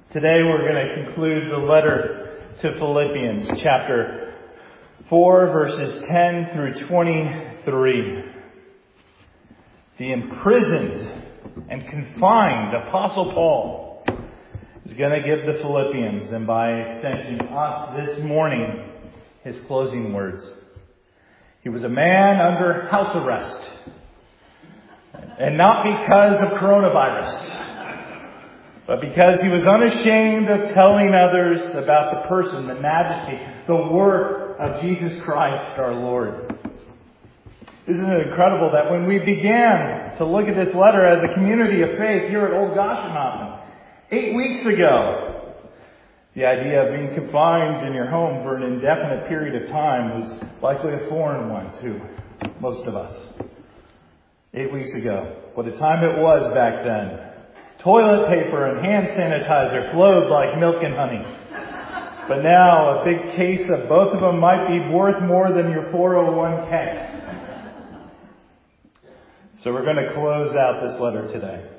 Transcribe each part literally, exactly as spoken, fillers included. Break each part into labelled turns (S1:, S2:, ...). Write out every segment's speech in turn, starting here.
S1: Today we're going to conclude the letter to Philippians, chapter four, verses ten through twenty-three. The imprisoned and confined Apostle Paul is going to give the Philippians, and by extension us this morning, his closing words. He was a man under house arrest, and not because of coronavirus, but because he was unashamed of telling others about the person, the majesty, the work of Jesus Christ our Lord. Isn't it incredible that when we began to look at this letter as a community of faith here at Old Goshenhofen, eight weeks ago, the idea of being confined in your home for an indefinite period of time was likely a foreign one to most of us. Eight weeks ago, what a time it was back then. Toilet paper and hand sanitizer flowed like milk and honey. But now a big case of both of them might be worth more than your four oh one k. So we're going to close out this letter today.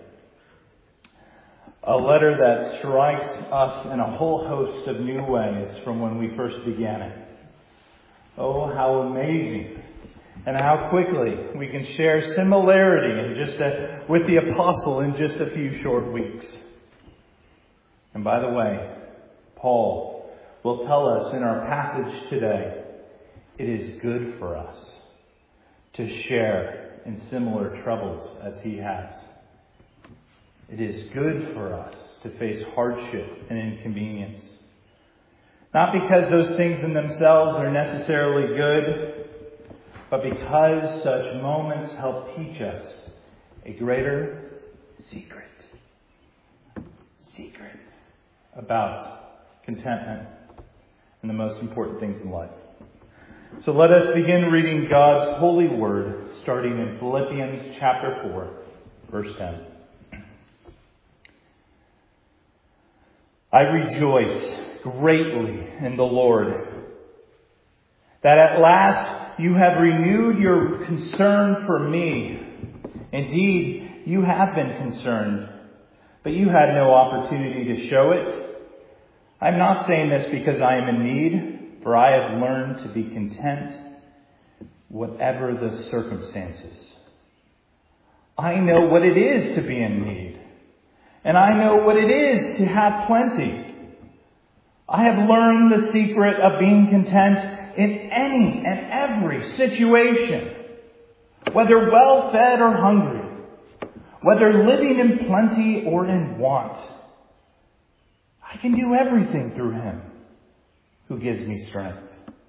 S1: A letter that strikes us in a whole host of new ways from when we first began it. Oh, how amazing. And how quickly we can share similarity in just a, with the apostle in just a few short weeks. And by the way, Paul will tell us in our passage today, it is good for us to share in similar troubles as he has. It is good for us to face hardship and inconvenience. Not because those things in themselves are necessarily good, but because such moments help teach us a greater secret. Secret about contentment and the most important things in life. So let us begin reading God's holy word, starting in Philippians chapter four, verse ten. I rejoice greatly in the Lord that at last you have renewed your concern for me. Indeed, you have been concerned, but you had no opportunity to show it. I'm not saying this because I am in need, for I have learned to be content, whatever the circumstances. I know what it is to be in need, and I know what it is to have plenty. I have learned the secret of being content in any and every situation, whether well-fed or hungry, whether living in plenty or in want. I can do everything through him who gives me strength.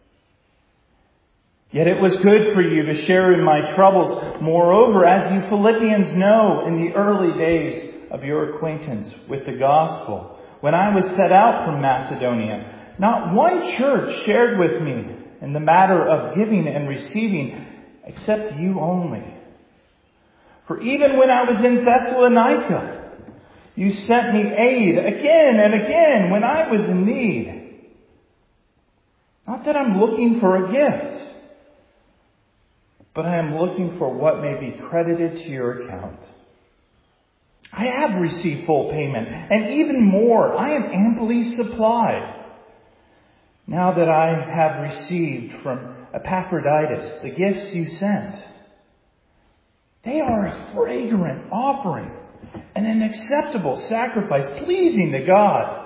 S1: Yet it was good for you to share in my troubles. Moreover, as you Philippians know, in the early days of your acquaintance with the gospel, when I was set out from Macedonia, not one church shared with me in the matter of giving and receiving, except you only. For even when I was in Thessalonica, you sent me aid again and again when I was in need. Not that I'm looking for a gift, but I am looking for what may be credited to your account. I have received full payment, and even more, I am amply supplied. Now that I have received from Epaphroditus the gifts you sent, they are a fragrant offering and an acceptable sacrifice pleasing to God.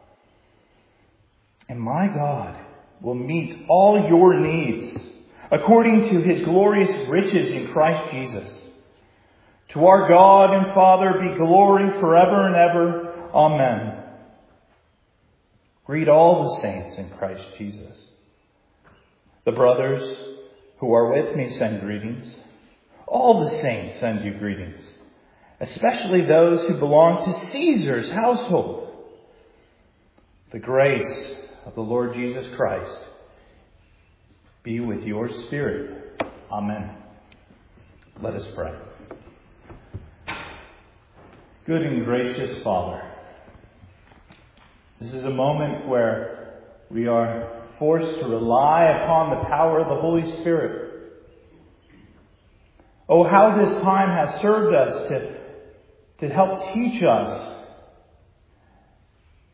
S1: And my God will meet all your needs according to his glorious riches in Christ Jesus. To our God and Father be glory forever and ever. Amen. Greet all the saints in Christ Jesus. The brothers who are with me send greetings. All the saints send you greetings, especially those who belong to Caesar's household. The grace of the Lord Jesus Christ be with your spirit. Amen. Let us pray. Good and gracious Father, this is a moment where we are forced to rely upon the power of the Holy Spirit. Oh, how this time has served us to, to help teach us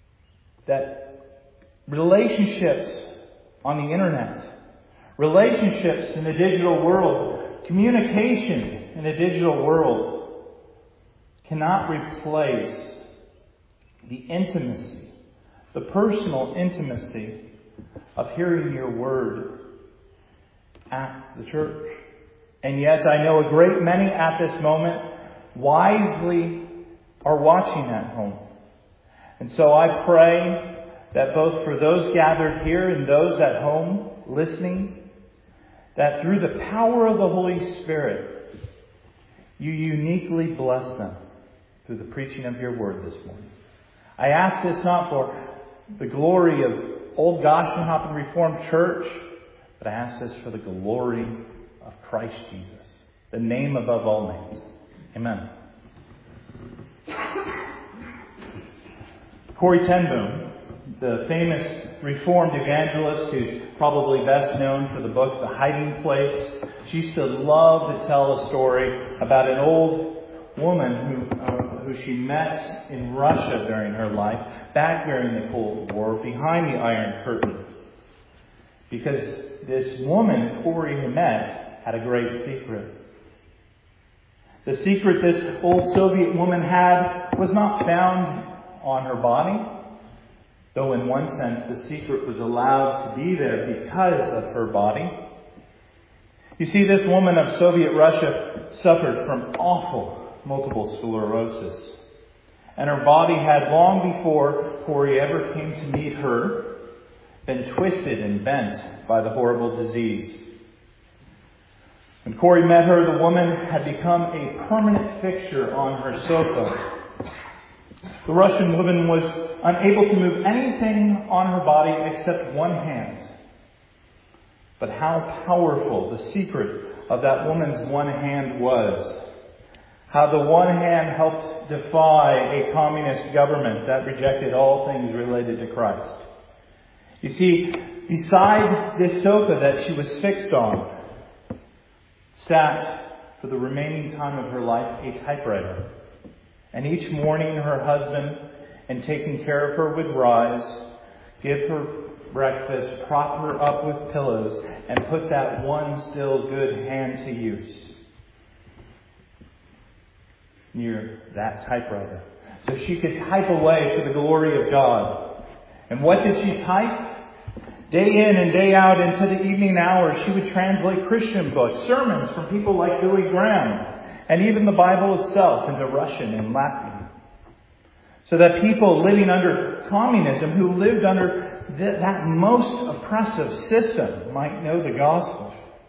S1: that relationships on the internet, relationships in the digital world, communication in a digital world cannot replace the intimacy, the personal intimacy of hearing your word at the church. And yet I know a great many at this moment wisely are watching at home. And so I pray that both for those gathered here and those at home listening, that through the power of the Holy Spirit, you uniquely bless them through the preaching of your word this morning. I ask this not for the glory of Old Goshenhoppen Reformed Church, but I ask this for the glory of Christ Jesus, the name above all names. Amen. Corrie ten Boom, the famous Reformed evangelist who's probably best known for the book The Hiding Place, she used to love to tell a story about an old woman who uh, who she met in Russia during her life, back during the Cold War, behind the Iron Curtain. Because this woman Corrie had met had a great secret. The secret this old Soviet woman had was not found on her body, though in one sense the secret was allowed to be there because of her body. You see, this woman of Soviet Russia suffered from awful multiple sclerosis. And her body had, long before Corrie ever came to meet her, been twisted and bent by the horrible disease. When Corrie met her, the woman had become a permanent fixture on her sofa. The Russian woman was unable to move anything on her body except one hand. But how powerful the secret of that woman's one hand was. How the one hand helped defy a communist government that rejected all things related to Christ. You see, beside this sofa that she was fixed on, sat, for the remaining time of her life, a typewriter. And each morning her husband, in taking care of her, would rise, give her breakfast, prop her up with pillows, and put that one still good hand to use near that typewriter, so she could type away for the glory of God. And what did she type? Day in and day out into the evening hours, she would translate Christian books, sermons from people like Billy Graham, and even the Bible itself into Russian and Latin, so that people living under communism, who lived under th- that most oppressive system, might know the gospel.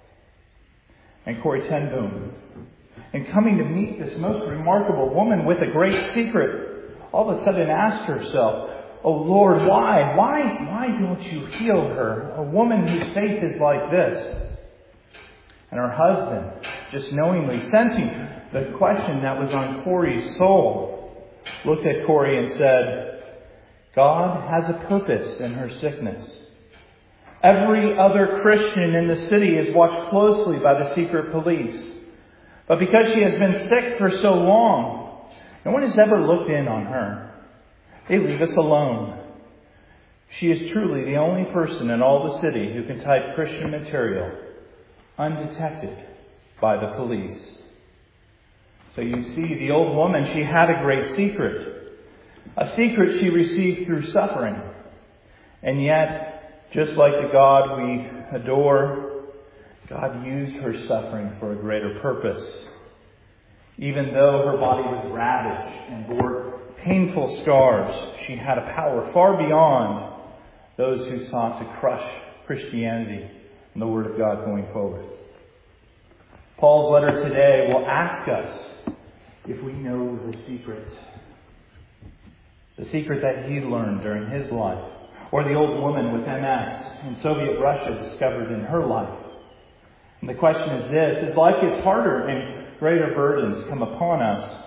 S1: And Corrie ten Boom, and coming to meet this most remarkable woman with a great secret, all of a sudden asked herself, "Oh Lord, why? Why? Why don't you heal her? A woman whose faith is like this." And her husband, just knowingly sensing the question that was on Corrie's soul, looked at Corrie and said, "God has a purpose in her sickness. Every other Christian in the city is watched closely by the secret police. But because she has been sick for so long, no one has ever looked in on her. They leave us alone. She is truly the only person in all the city who can type Christian material undetected by the police." So you see, the old woman, she had a great secret. A secret she received through suffering. And yet, just like the God we adore, God used her suffering for a greater purpose. Even though her body was ravaged and bore painful scars, she had a power far beyond those who sought to crush Christianity and the Word of God going forward. Paul's letter today will ask us if we know the secret. The secret that he learned during his life, or the old woman with M S in Soviet Russia discovered in her life. And the question is this: as life gets harder and greater burdens come upon us,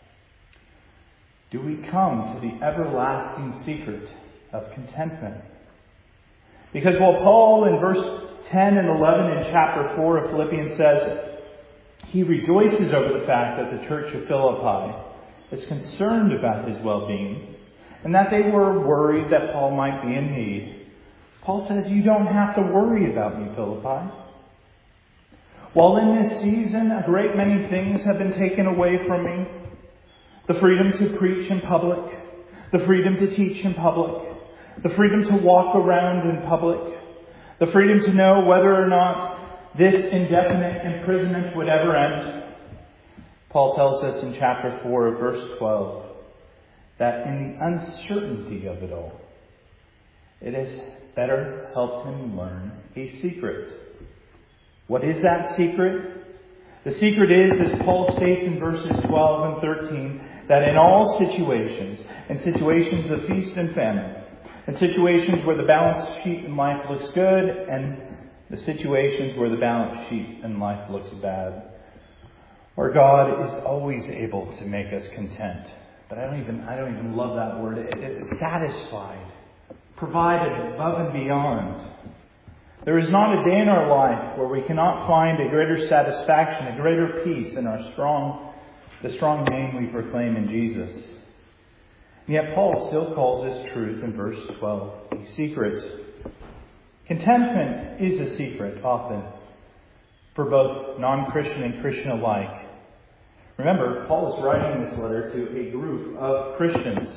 S1: do we come to the everlasting secret of contentment? Because while Paul in verse ten and eleven in chapter four of Philippians says he rejoices over the fact that the church of Philippi is concerned about his well-being, and that they were worried that Paul might be in need, Paul says, you don't have to worry about me, Philippi. While in this season, a great many things have been taken away from me. The freedom to preach in public, the freedom to teach in public, the freedom to walk around in public, the freedom to know whether or not this indefinite imprisonment would ever end. Paul tells us in chapter four, verse twelve, that in the uncertainty of it all, it has better helped him learn a secret. What is that secret? The secret is, as Paul states in verses twelve and thirteen, that in all situations, in situations of feast and famine, in situations where the balance sheet in life looks good, and the situations where the balance sheet in life looks bad, our God is always able to make us content. But I don't even I don't even love that word. It, it, it's satisfied, provided above and beyond. There is not a day in our life where we cannot find a greater satisfaction, a greater peace in our strong, the strong name we proclaim in Jesus. And yet Paul still calls this truth in verse twelve a secret. Contentment is a secret often for both non-Christian and Christian alike. Remember, Paul is writing this letter to a group of Christians,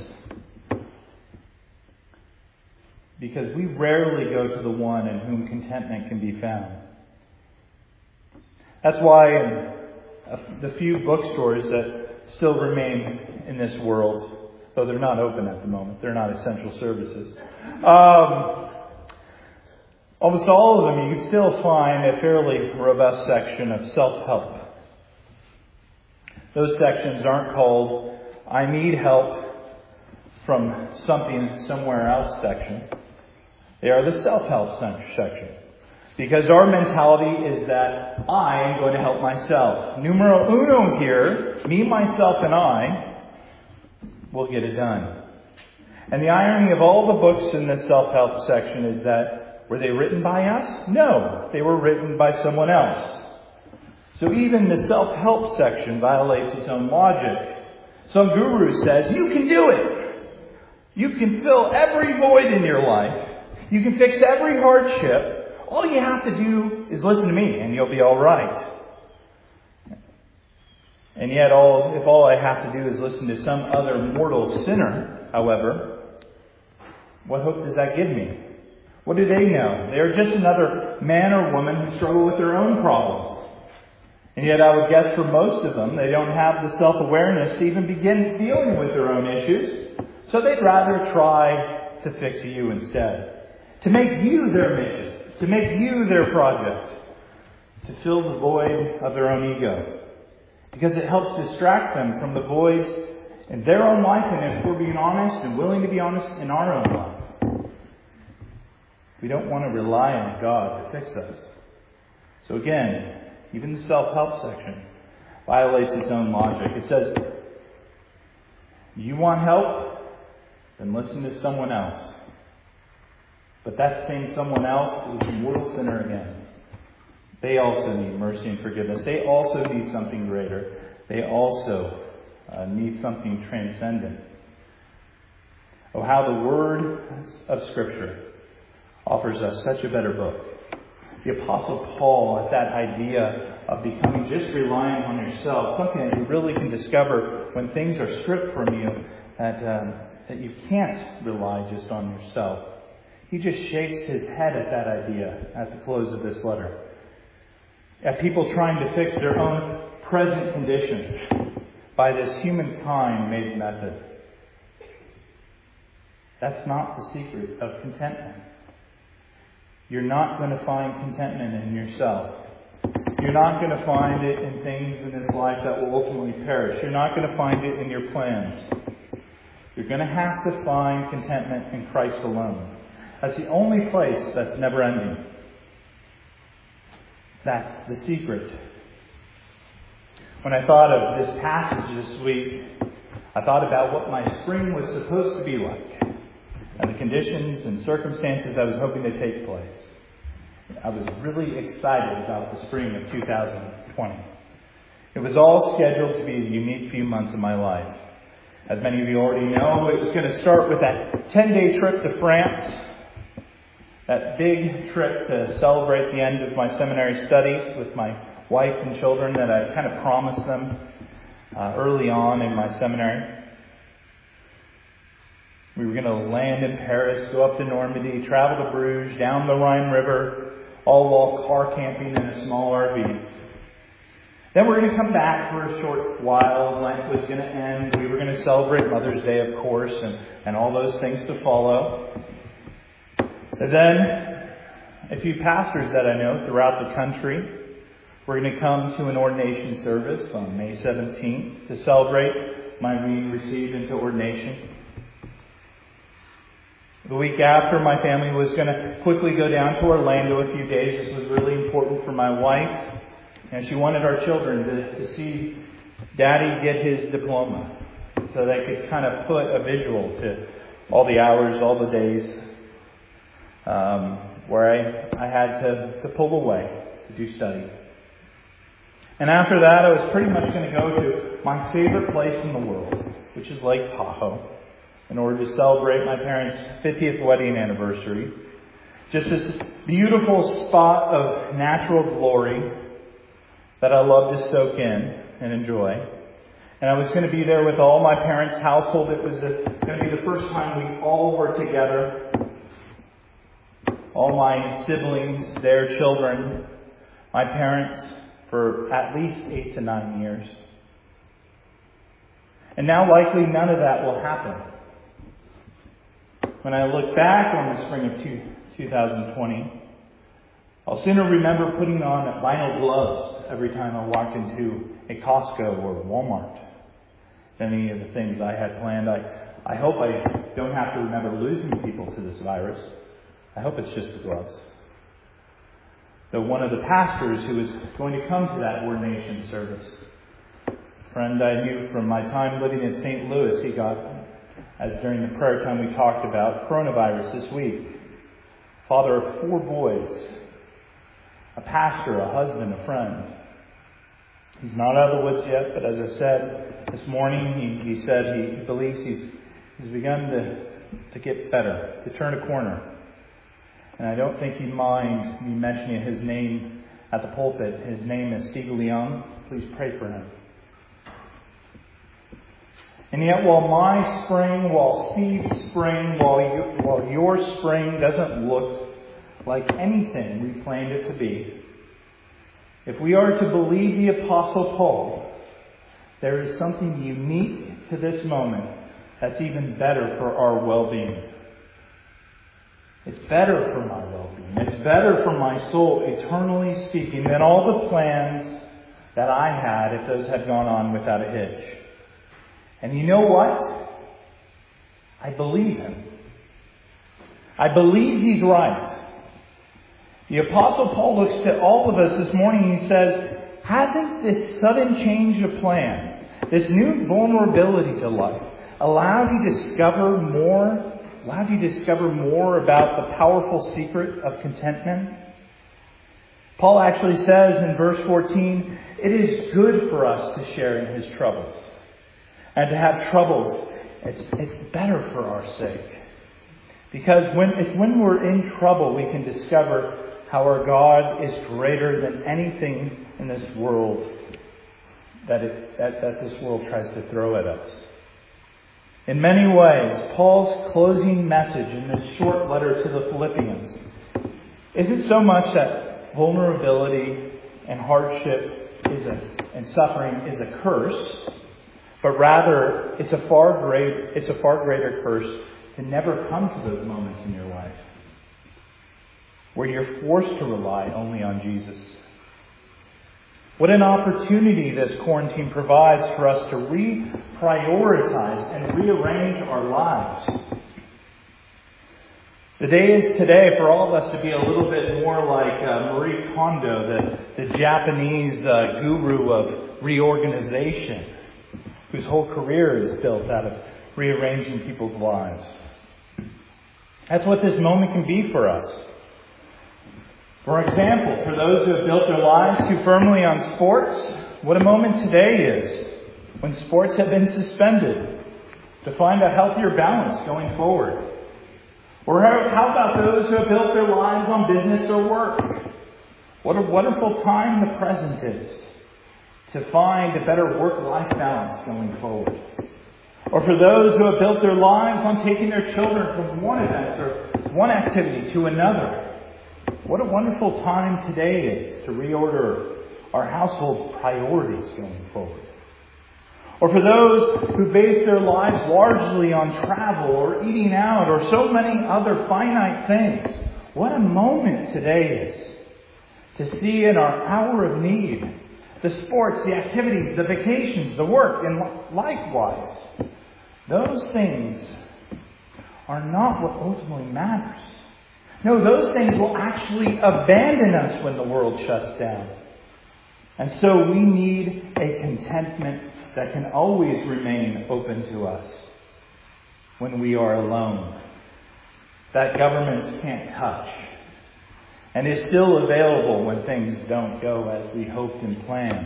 S1: because we rarely go to the one in whom contentment can be found. That's why in the few bookstores that still remain in this world, though they're not open at the moment, they're not essential services, um, almost all of them you can still find a fairly robust section of self-help. Those sections aren't called I need help from something somewhere else section. They are the self-help section. Because our mentality is that I am going to help myself. Numero uno here, me, myself, and I will get it done. And the irony of all the books in the self-help section is that, were they written by us? No, they were written by someone else. So even the self-help section violates its own logic. Some guru says, you can do it. You can fill every void in your life. You can fix every hardship. All you have to do is listen to me and you'll be all right. And yet, all if all I have to do is listen to some other mortal sinner, however, what hope does that give me? What do they know? They are just another man or woman who struggle with their own problems. And yet I would guess for most of them, they don't have the self-awareness to even begin dealing with their own issues. So they'd rather try to fix you instead. To make you their mission. To make you their project. To fill the void of their own ego. Because it helps distract them from the voids in their own life, and if we're being honest and willing to be honest, in our own life. We don't want to rely on God to fix us. So again, even the self-help section violates its own logic. It says, you want help? Then listen to someone else. But that same someone else is a mortal sinner again. They also need mercy and forgiveness. They also need something greater. They also uh, need something transcendent. Oh, how the Word of Scripture offers us such a better book. The Apostle Paul, at that idea of becoming just reliant on yourself, something that you really can discover when things are stripped from you, that, um, that you can't rely just on yourself. He just shakes his head at that idea at the close of this letter. At people trying to fix their own present condition by this humankind-made method. That's not the secret of contentment. You're not going to find contentment in yourself. You're not going to find it in things in this life that will ultimately perish. You're not going to find it in your plans. You're going to have to find contentment in Christ alone. That's the only place that's never ending. That's the secret. When I thought of this passage this week, I thought about what my spring was supposed to be like and the conditions and circumstances I was hoping to take place. I was really excited about the spring of two thousand twenty. It was all scheduled to be a unique few months of my life. As many of you already know, it was going to start with that ten-day trip to France. That big trip to celebrate the end of my seminary studies with my wife and children that I kind of promised them uh, early on in my seminary. We were going to land in Paris, go up to Normandy, travel to Bruges, down the Rhine River, all while car camping in a small R V. Then we're going to come back for a short while. Lent was going to end. We were going to celebrate Mother's Day, of course, and, and all those things to follow. And then, a few pastors that I know throughout the country, we're going to come to an ordination service on May seventeenth to celebrate my being received into ordination. The week after, my family was going to quickly go down to Orlando a few days. This was really important for my wife. And she wanted our children to, to see Daddy get his diploma so they could kind of put a visual to all the hours, all the days um, where I, I had to, to pull away to do study. And after that, I was pretty much going to go to my favorite place in the world, which is Lake Tahoe, in order to celebrate my parents' fiftieth wedding anniversary. Just this beautiful spot of natural glory that I love to soak in and enjoy. And I was going to be there with all my parents' household. It was a, going to be the first time we all were together. All my siblings, their children, my parents, for at least eight to nine years. And now likely none of that will happen. When I look back on the spring of two thousand twenty, I'll sooner remember putting on vinyl gloves every time I walked into a Costco or Walmart than any of the things I had planned. I, I hope I don't have to remember losing people to this virus. I hope it's just the gloves. Though one of the pastors who was going to come to that ordination service, a friend I knew from my time living in Saint Louis, he got, as during the prayer time we talked about, coronavirus this week. Father of four boys. A pastor, a husband, a friend. He's not out of the woods yet, but as I said this morning, he, he said he believes he's he's begun to, to get better, to turn a corner. And I don't think he'd mind me mentioning his name at the pulpit. His name is Steve Leung. Please pray for him. And yet while my spring, while Steve's spring, while, you, while your spring doesn't look like anything we planned it to be, if we are to believe the Apostle Paul, there is something unique to this moment that's even better for our well-being. It's better for my well-being. It's better for my soul, eternally speaking, than all the plans that I had if those had gone on without a hitch. And you know what? I believe him. I believe he's right. The Apostle Paul looks to all of us this morning and he says, hasn't this sudden change of plan, this new vulnerability to life, allowed you to discover more, allowed you to discover more about the powerful secret of contentment? Paul actually says in verse fourteen, it is good for us to share in his troubles. And to have troubles, it's, it's better for our sake. Because when it's when we're in trouble, we can discover how our God is greater than anything in this world that, it, that, that this world tries to throw at us. In many ways, Paul's closing message in this short letter to the Philippians isn't so much that vulnerability and hardship is a, and suffering is a curse, but rather it's a far great it's a far greater curse to never come to those moments in your life where you're forced to rely only on Jesus. What an opportunity this quarantine provides for us to reprioritize and rearrange our lives. The day is today for all of us to be a little bit more like uh, Marie Kondo, the, the Japanese uh, guru of reorganization, whose whole career is built out of rearranging people's lives. That's what this moment can be for us. For example, for those who have built their lives too firmly on sports, what a moment today is when sports have been suspended. to find a healthier balance going forward? Or how, how about those who have built their lives on business or work? What a wonderful time the present is to find a better work-life balance going forward. Or for those who have built their lives on taking their children from one event or one activity to another. What a wonderful time today is to reorder our household's priorities going forward. Or for those who base their lives largely on travel or eating out or so many other finite things. What a moment today is to see in our hour of need the sports, the activities, the vacations, the work, and likewise, those things are not what ultimately matters. No, those things will actually abandon us when the world shuts down. And so we need a contentment that can always remain open to us when we are alone, that governments can't touch, and is still available when things don't go as we hoped and planned.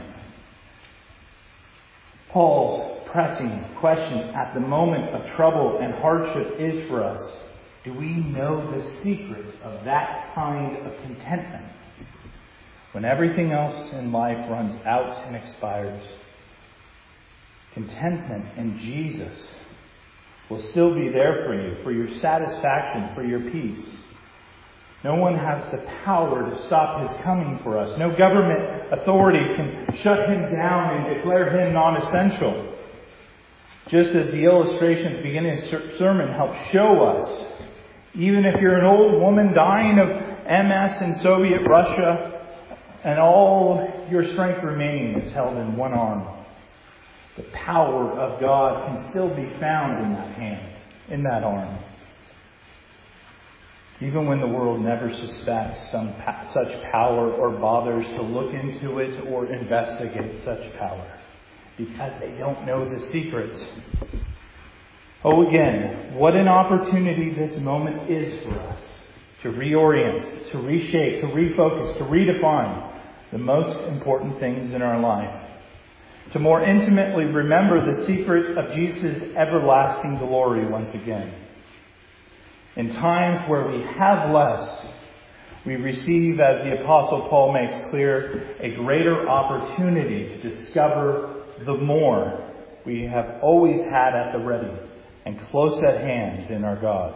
S1: Paul's pressing question at the moment of trouble and hardship is for us, do we know the secret of that kind of contentment when everything else in life runs out and expires? Contentment in Jesus will still be there for you, for your satisfaction, for your peace. No one has the power to stop His coming for us. No government authority can shut Him down and declare Him non-essential. Just as the illustration at the beginning of the sermon helps show us, even if you're an old woman dying of M S in Soviet Russia and all your strength remaining is held in one arm, the power of God can still be found in that hand, in that arm. Even when the world never suspects some pa- such power or bothers to look into it or investigate such power, because they don't know the secrets. Oh, again, what an opportunity this moment is for us to reorient, to reshape, to refocus, to redefine the most important things in our life. To more intimately remember the secret of Jesus' everlasting glory once again. In times where we have less, we receive, as the Apostle Paul makes clear, a greater opportunity to discover the more we have always had at the ready and close at hand in our God.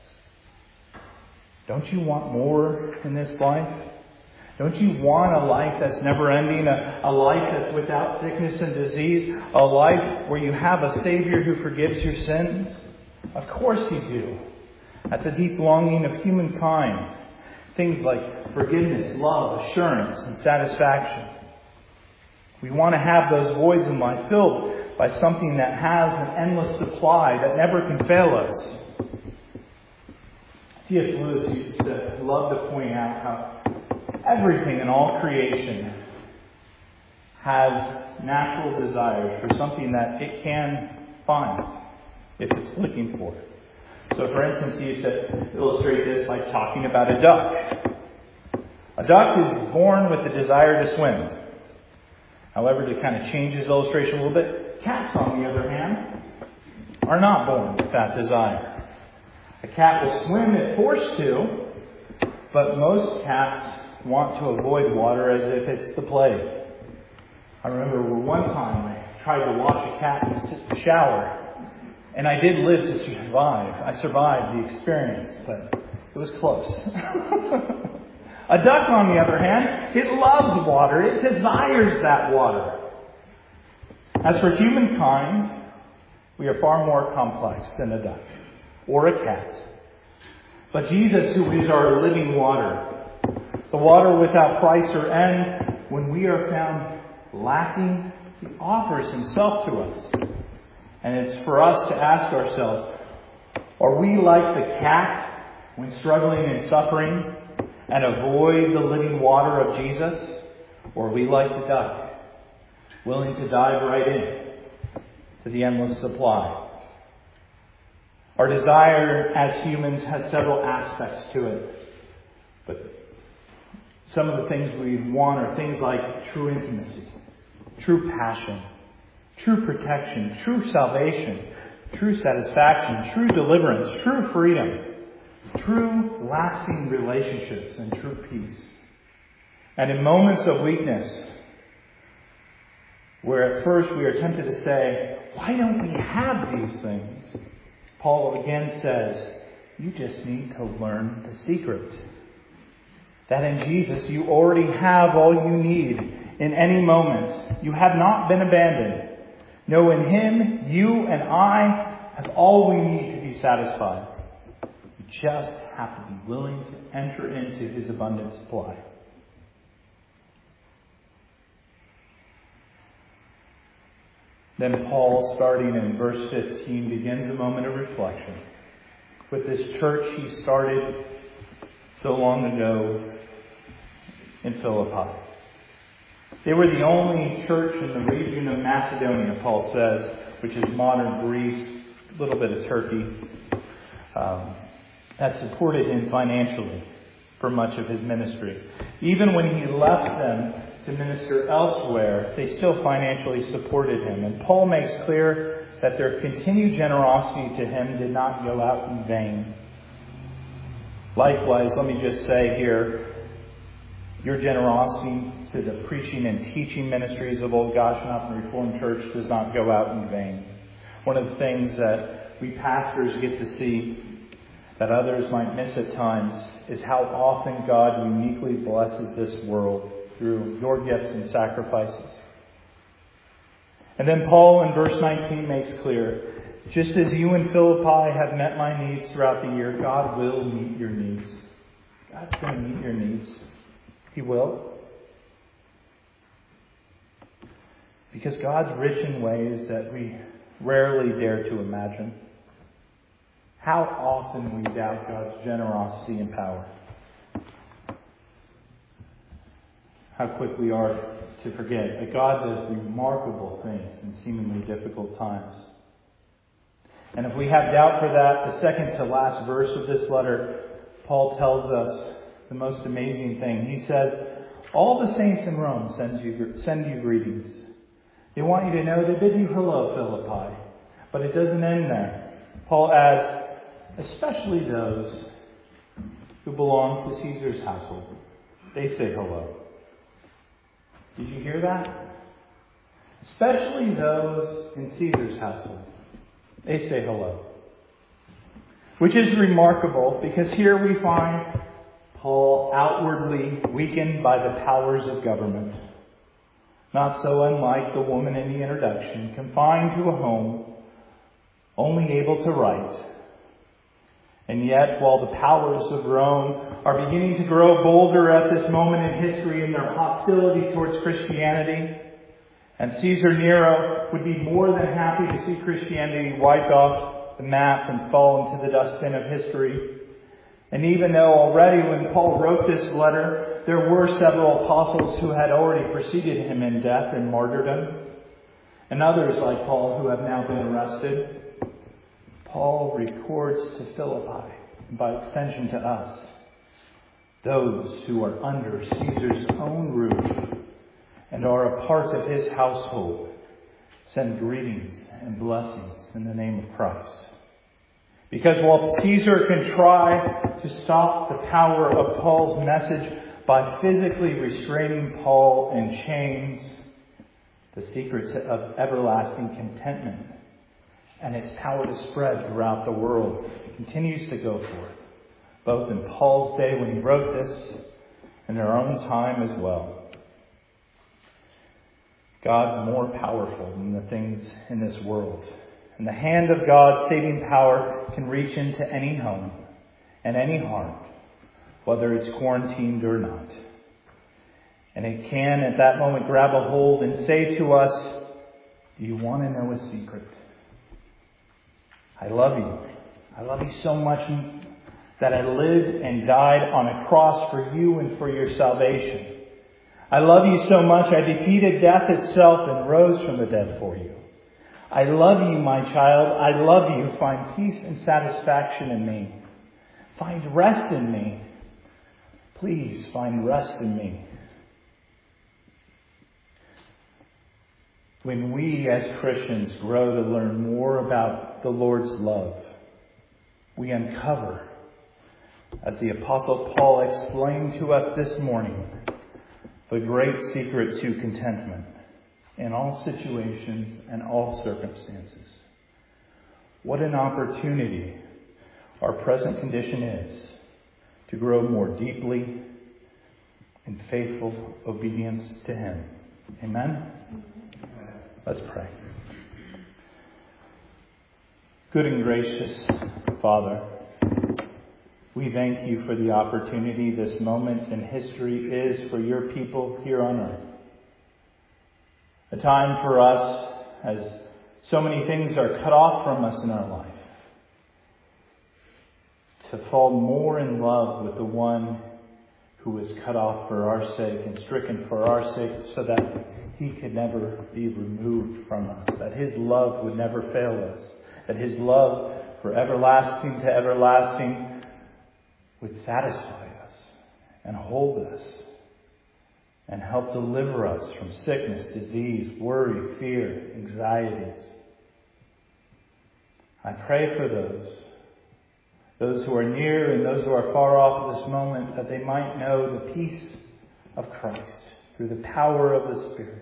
S1: Don't you want more in this life? Don't you want a life that's never ending, a, a life that's without sickness and disease, a life where you have a Savior who forgives your sins? Of course you do. That's a deep longing of humankind. Things like forgiveness, love, assurance, and satisfaction. We want to have those voids in life filled by something that has an endless supply that never can fail us. C S Lewis used to love to point out how everything in all creation has natural desires for something that it can find if it's looking for it. So, for instance, he used to illustrate this by talking about a duck. A duck is born with the desire to swim. However, to kind of change his illustration a little bit, cats, on the other hand, are not born with that desire. A cat will swim if forced to, but most cats want to avoid water as if it's the plague. I remember one time I tried to wash a cat in the shower, and I did live to survive. I survived the experience, but it was close. A duck, on the other hand, it loves water. It desires that water. As for humankind, we are far more complex than a duck or a cat. But Jesus, who is our living water, the water without price or end, when we are found lacking, He offers Himself to us. And it's for us to ask ourselves, are we like the cat when struggling and suffering and avoid the living water of Jesus? Or are we like the duck, willing to dive right in to the endless supply? Our desire as humans has several aspects to it. But some of the things we want are things like true intimacy, true passion, true protection, true salvation, true satisfaction, true deliverance, true freedom, true lasting relationships, and true peace. And in moments of weakness, where at first we are tempted to say, why don't we have these things? Paul again says, you just need to learn the secret. That in Jesus you already have all you need in any moment. You have not been abandoned. No, in Him, you and I have all we need to be satisfied. You just have to be willing to enter into His abundant supply. Then Paul, starting in verse fifteen, begins a moment of reflection with this church he started so long ago in Philippi. They were the only church in the region of Macedonia, Paul says, which is modern Greece, a little bit of Turkey, um, that supported him financially for much of his ministry. Even when he left them to minister elsewhere, they still financially supported him. And Paul makes clear that their continued generosity to him did not go out in vain. Likewise, let me just say here, your generosity to the preaching and teaching ministries of Old Goshenhofen Reformed Church does not go out in vain. One of the things that we pastors get to see that others might miss at times is how often God uniquely blesses this world through your gifts and sacrifices. And then Paul in verse nineteen makes clear, just as you in Philippi have met my needs throughout the year, God will meet your needs. God's going to meet your needs. He will. Because God's rich in ways that we rarely dare to imagine. How often we doubt God's generosity and power. How quick we are to forget that God does remarkable things in seemingly difficult times. And if we have doubt for that, the second to last verse of this letter, Paul tells us the most amazing thing. He says, all the saints in Rome send you, send you greetings. They want you to know they bid you hello, Philippi. But it doesn't end there. Paul adds, especially those who belong to Caesar's household. They say hello. Did you hear that? Especially those in Caesar's household. They say hello. Which is remarkable because here we find Paul outwardly weakened by the powers of government. Not so unlike the woman in the introduction, confined to a home, only able to write. And yet, while the powers of Rome are beginning to grow bolder at this moment in history in their hostility towards Christianity, and Caesar Nero would be more than happy to see Christianity wiped off the map and fall into the dustbin of history. And even though already when Paul wrote this letter, there were several apostles who had already preceded him in death and martyrdom, and others like Paul who have now been arrested, Paul records to Philippi, and by extension to us, those who are under Caesar's own roof and are a part of his household send greetings and blessings in the name of Christ. Because while Caesar can try to stop the power of Paul's message by physically restraining Paul in chains, the secret of everlasting contentment and its power to spread throughout the world continues to go forth, both in Paul's day when he wrote this and in our own time as well. God's more powerful than the things in this world. And the hand of God's saving power can reach into any home and any heart, whether it's quarantined or not. And it can, at that moment, grab a hold and say to us, do you want to know a secret? I love you. I love you so much that I lived and died on a cross for you and for your salvation. I love you so much I defeated death itself and rose from the dead for you. I love you, my child. I love you. Find peace and satisfaction in me. Find rest in me. Please find rest in me. When we as Christians grow to learn more about the Lord's love, we uncover, as the Apostle Paul explained to us this morning, the great secret to contentment in all situations and all circumstances. What an opportunity our present condition is to grow more deeply in faithful obedience to Him. Amen? Let's pray. Good and gracious Father, we thank you for the opportunity this moment in history is for your people here on earth. A time for us, as so many things are cut off from us in our life, to fall more in love with the one who was cut off for our sake and stricken for our sake, so that he could never be removed from us, that his love would never fail us, that his love for everlasting to everlasting would satisfy us and hold us and help deliver us from sickness, disease, worry, fear, anxieties. I pray for those, those who are near and those who are far off at this moment, that they might know the peace of Christ through the power of the Spirit.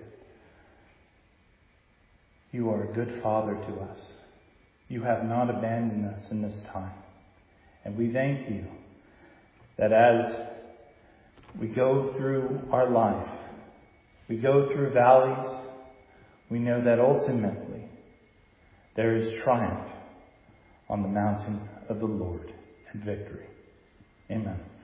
S1: You are a good Father to us. You have not abandoned us in this time. And we thank you that as we go through our life, we go through valleys, we know that ultimately there is triumph on the mountain of the Lord and victory. Amen.